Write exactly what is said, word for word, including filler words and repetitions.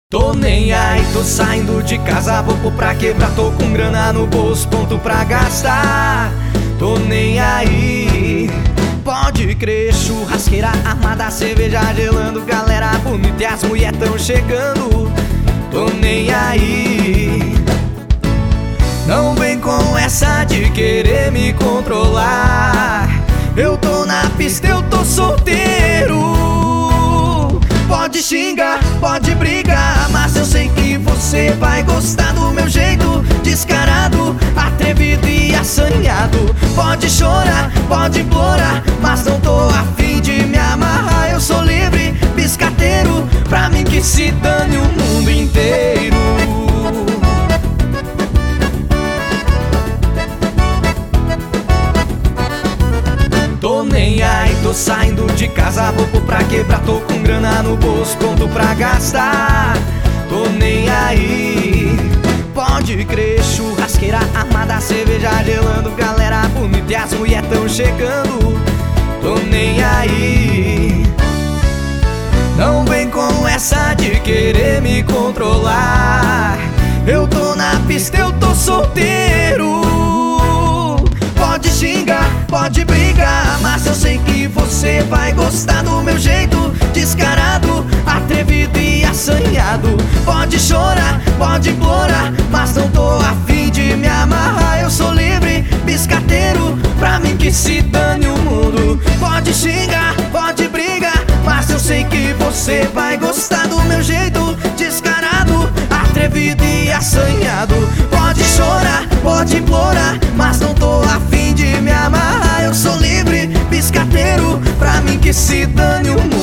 Tô nem aí, tô saindo de casa, vou pra quebrar, tô com grana no bolso, ponto pra gastar. Tô nem aí, pode crer, churrasqueira armada, cerveja gelando, galera bonita e as mulher tão chegando. Tô nem aí, não vem com essa de querer me controlar. Eu tô na pista, eu tô solteiro. Pode xingar, pode brigar, mas eu sei que você vai gostar do meu jeito descarado, atrevido e assanhado. Pode chorar, pode implorar, mas não tô afim de me amarrar. Eu sou livre, biscateiro, pra mim que se dane o mundo inteiro. Tô nem aí, tô saindo de casa, vou pra quebrar, tô com grana no bolso, ponto pra gastar. Tô nem aí, pode crer, churrasqueira armada, cerveja gelando, galera bonita e as mulher tão chegando. Tô nem aí, não vem com essa de querer me controlar. Eu tô na pista, eu tô solteiro. Pode xingar, pode brigar, mas eu sei que você vai gostar do meu jeito descarado, atrevido e assanhado. Pode chorar, pode implorar, mas não tô afim de me amarrar. Eu sou livre, biscateiro, pra mim que se dane o mundo. Pode xingar, pode brigar, mas eu sei que você vai gostar do meu jeito descarado, atrevido e assanhado. Pode chorar, pode implorar, mas não tô afim de me amarrar. Eu sou livre, biscateiro, pra mim que se dane o mundo.